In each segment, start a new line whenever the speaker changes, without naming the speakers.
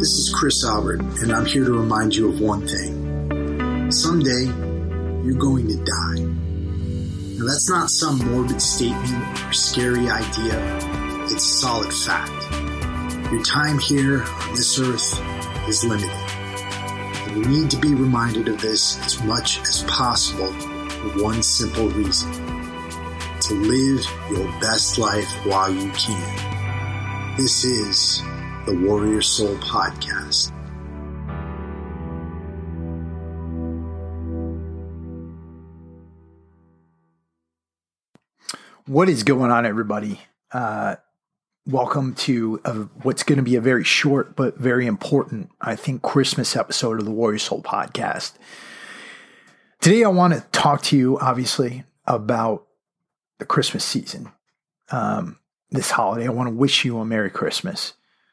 This is Chris Albert, and I'm here to remind you of one thing. Someday, you're going to die. Now, that's not some morbid statement or scary idea. It's solid fact. Your time here on this earth is limited. And you need to be reminded of this as much as possible for one simple reason. To live your best life while you can. This is the Warrior Soul Podcast.
What is going on, everybody? Welcome to what's going to be a very short but very important, I think, Christmas episode of the Warrior Soul Podcast. Today, I want to talk to you, obviously, about the Christmas season. This holiday, I want to wish you a Merry Christmas.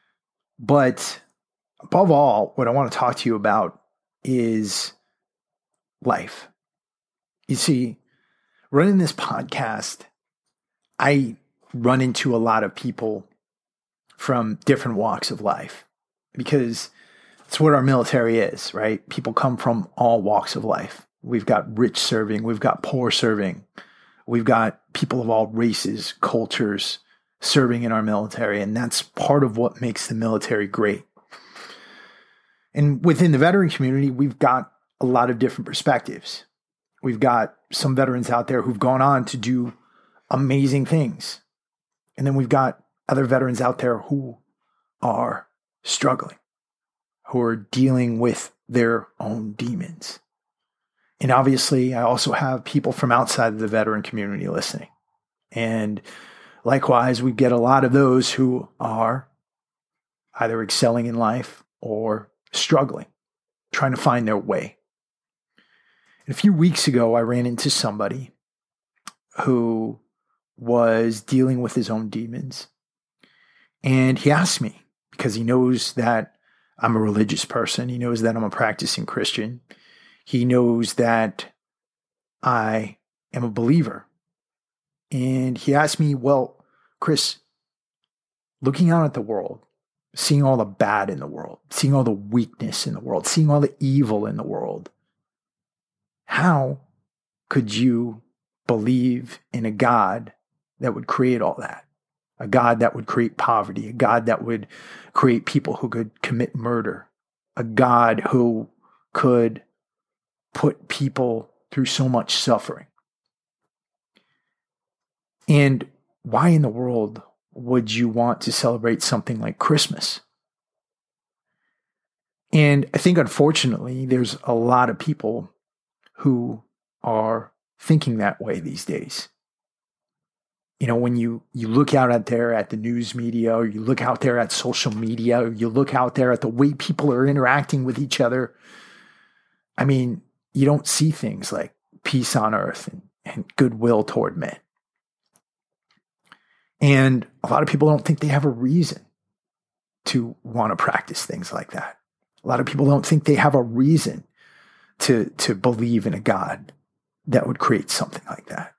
But above all, what I want to talk to you about is life. You see, running this podcast, I run into a lot of people from different walks of life because it's what our military is, right? People come from all walks of life. We've got rich serving, we've got poor serving, we've got people of all races, cultures serving in our military, and that's part of what makes the military great. And within the veteran community, we've got a lot of different perspectives. We've got some veterans out there who've gone on to do amazing things. And then we've got other veterans out there who are struggling, who are dealing with their own demons. And obviously, I also have people from outside of the veteran community listening. And likewise, we get a lot of those who are either excelling in life or struggling, trying to find their way. And a few weeks ago, I ran into somebody who was dealing with his own demons. And he asked me, because he knows that I'm a religious person. He knows that I'm a practicing Christian. He knows that I am a believer. And he asked me, well, Chris, looking out at the world, seeing all the bad in the world, seeing all the weakness in the world, seeing all the evil in the world, how could you believe in a God that would create all that? A God that would create poverty, a God that would create people who could commit murder, a God who could put people through so much suffering. And why in the world would you want to celebrate something like Christmas? And I think, unfortunately, there's a lot of people who are thinking that way these days. You know, when you look out there at the news media, or you look out there at social media, or you look out there at the way people are interacting with each other, I mean, you don't see things like peace on earth and goodwill toward men. And a lot of people don't think they have a reason to want to practice things like that. A lot of people don't think they have a reason to believe in a God that would create something like that.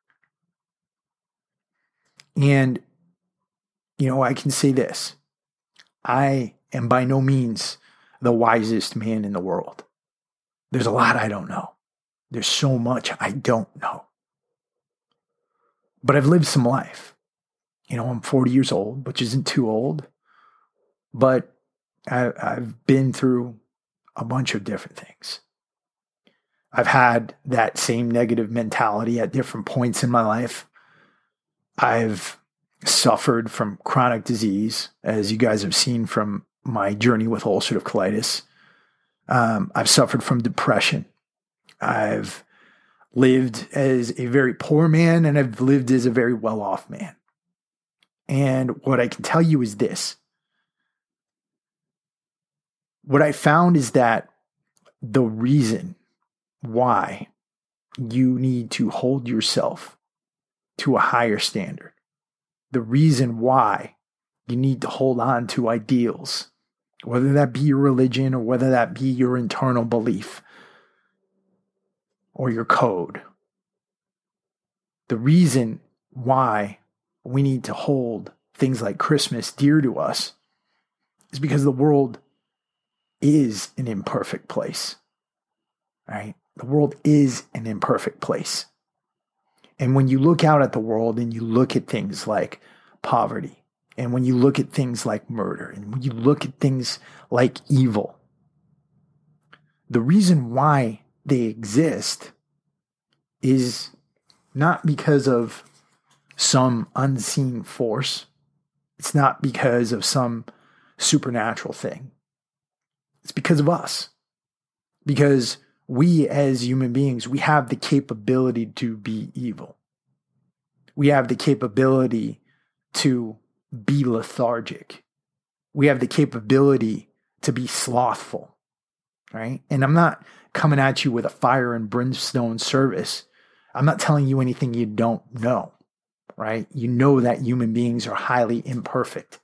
And, you know, I can say this. I am by no means the wisest man in the world. There's a lot I don't know. There's so much I don't know. But I've lived some life. You know, I'm 40 years old, which isn't too old. But I've been through a bunch of different things. I've had that same negative mentality at different points in my life. I've suffered from chronic disease, as you guys have seen from my journey with ulcerative colitis. I've suffered from depression. I've lived as a very poor man, and I've lived as a very well-off man. And what I can tell you is this. What I found is that the reason why you need to hold yourself to a higher standard, the reason why you need to hold on to ideals, whether that be your religion or whether that be your internal belief or your code, the reason why we need to hold things like Christmas dear to us is because the world is an imperfect place, right? The world is an imperfect place. And when you look out at the world and you look at things like poverty, and when you look at things like murder, and when you look at things like evil, the reason why they exist is not because of some unseen force. It's not because of some supernatural thing. It's because of us. Because we as human beings, we have the capability to be evil. We have the capability to be lethargic. We have the capability to be slothful, right? And I'm not coming at you with a fire and brimstone service. I'm not telling you anything you don't know, right? You know that human beings are highly imperfect.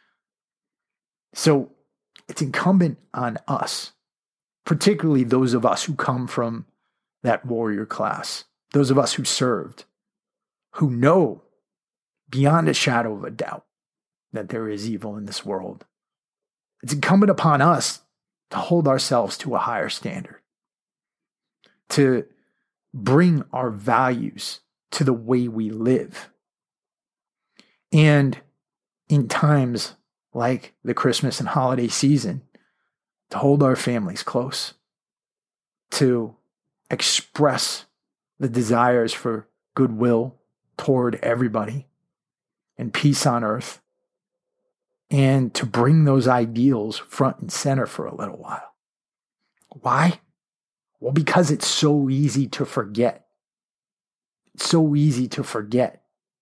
So it's incumbent on us, particularly those of us who come from that warrior class, those of us who served, who know beyond a shadow of a doubt that there is evil in this world. It's incumbent upon us to hold ourselves to a higher standard, to bring our values to the way we live. And in times like the Christmas and holiday season, to hold our families close, to express the desires for goodwill toward everybody and peace on earth, and to bring those ideals front and center for a little while. Why? Well, because it's so easy to forget. It's so easy to forget.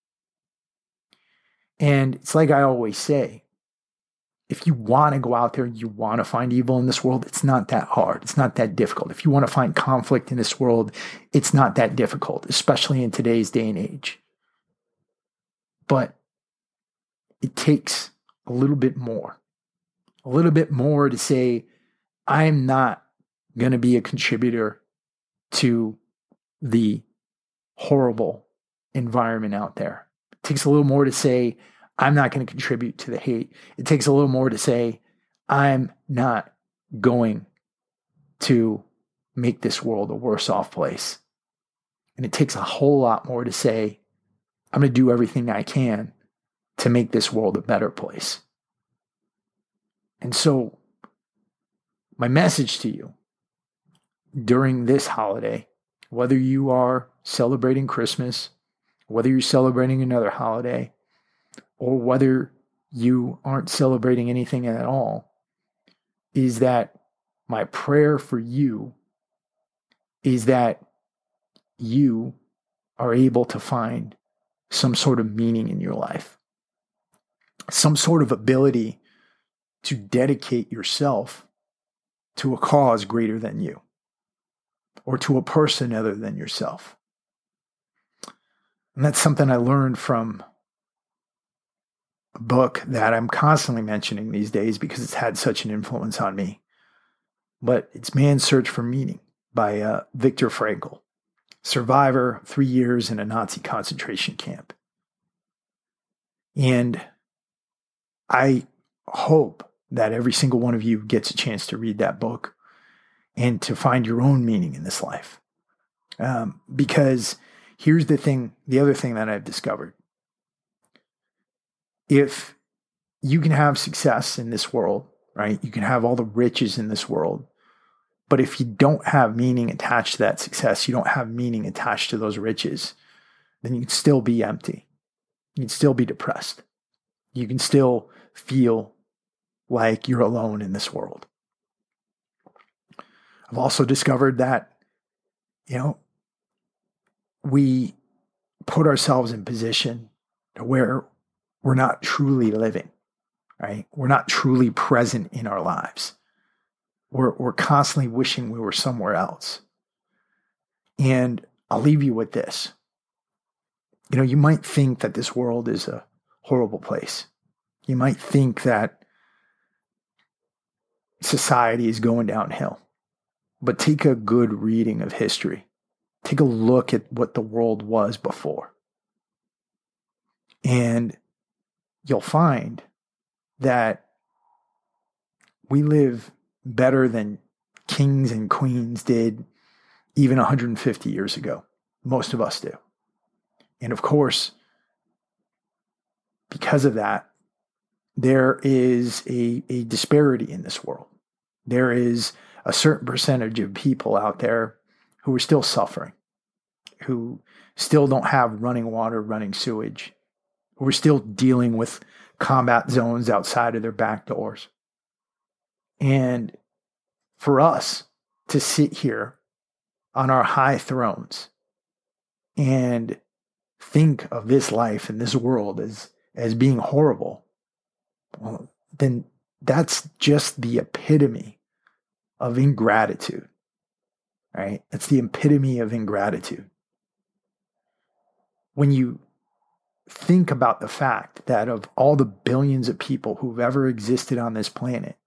And it's like I always say, if you want to go out there and you want to find evil in this world, it's not that hard. It's not that difficult. If you want to find conflict in this world, it's not that difficult, especially in today's day and age. But it takes a little bit more to say, I'm not going to be a contributor to the horrible environment out there. It takes a little more to say, I'm not going to contribute to the hate. It takes a little more to say, I'm not going to make this world a worse off place. And it takes a whole lot more to say, I'm going to do everything I can to make this world a better place. And so, my message to you during this holiday, whether you are celebrating Christmas, whether you're celebrating another holiday, or whether you aren't celebrating anything at all, is that my prayer for you is that you are able to find some sort of meaning in your life, some sort of ability to dedicate yourself to a cause greater than you, or to a person other than yourself. And that's something I learned from a book that I'm constantly mentioning these days because it's had such an influence on me. But it's Man's Search for Meaning by Viktor Frankl, survivor, 3 years in a Nazi concentration camp. And I hope that every single one of you gets a chance to read that book and to find your own meaning in this life. Because here's the other thing that I've discovered. If you can have success in this world, right? You can have all the riches in this world. But if you don't have meaning attached to that success, you don't have meaning attached to those riches, then you can still be empty. You can still be depressed. You can still feel like you're alone in this world. I've also discovered that, we put ourselves in position to where we're not truly living, right? We're not truly present in our lives. We're constantly wishing we were somewhere else. And I'll leave you with this. You might think that this world is a horrible place. You might think that society is going downhill. But take a good reading of history. Take a look at what the world was before. And you'll find that we live better than kings and queens did even 150 years ago. Most of us do. And of course, because of that, there is a disparity in this world. There is a certain percentage of people out there who are still suffering, who still don't have running water, running sewage, who are still dealing with combat zones outside of their back doors. And for us to sit here on our high thrones and think of this life and this world as being horrible, well, then that's just the epitome of ingratitude, right? It's the epitome of ingratitude. When you think about the fact that of all the billions of people who've ever existed on this planet,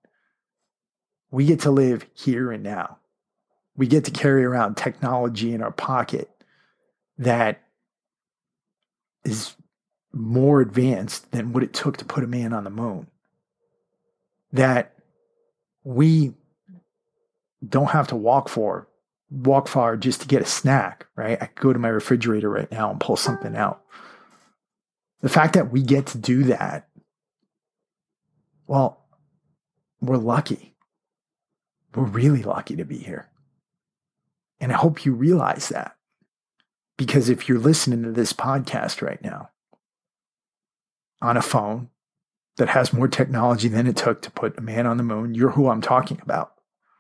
we get to live here and now. We get to carry around technology in our pocket that is more advanced than what it took to put a man on the moon. That we don't have to walk far just to get a snack, right? I could go to my refrigerator right now and pull something out. The fact that we get to do that, well, we're lucky. We're really lucky to be here. And I hope you realize that. Because if you're listening to this podcast right now on a phone that has more technology than it took to put a man on the moon, you're who I'm talking about.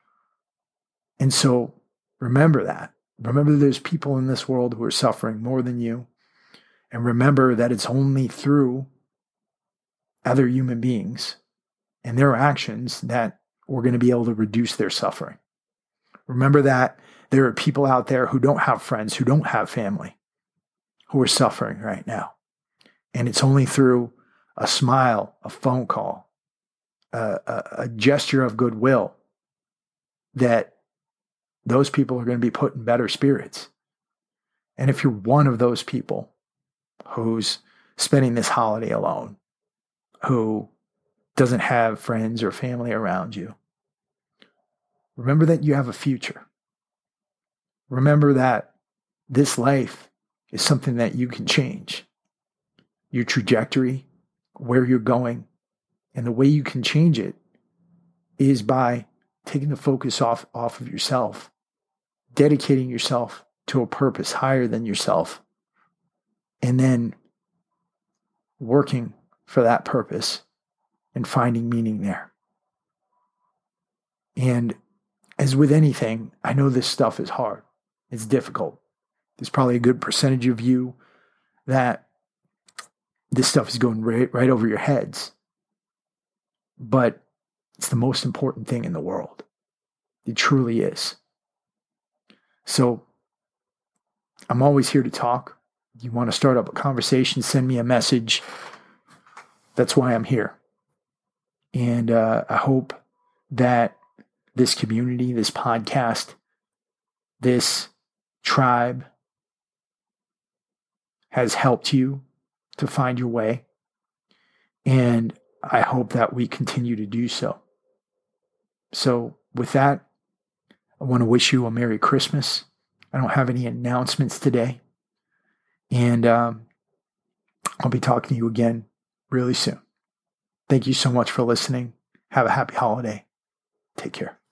And so remember that. Remember there's people in this world who are suffering more than you. And remember that it's only through other human beings and their actions that we're going to be able to reduce their suffering. Remember that there are people out there who don't have friends, who don't have family, who are suffering right now. And it's only through a smile, a phone call, a gesture of goodwill that those people are going to be put in better spirits. And if you're one of those people who's spending this holiday alone, who doesn't have friends or family around you, remember that you have a future. Remember that this life is something that you can change. Your trajectory, where you're going, and the way you can change it is by taking the focus off of yourself, dedicating yourself to a purpose higher than yourself, and then working for that purpose and finding meaning there. And as with anything, I know this stuff is hard. It's difficult. There's probably a good percentage of you that this stuff is going right over your heads. But it's the most important thing in the world. It truly is. So I'm always here to talk. You want to start up a conversation, send me a message. That's why I'm here. And I hope that this community, this podcast, this tribe has helped you to find your way. And I hope that we continue to do so. So with that, I want to wish you a Merry Christmas. I don't have any announcements today. And I'll be talking to you again really soon. Thank you so much for listening. Have a happy holiday. Take care.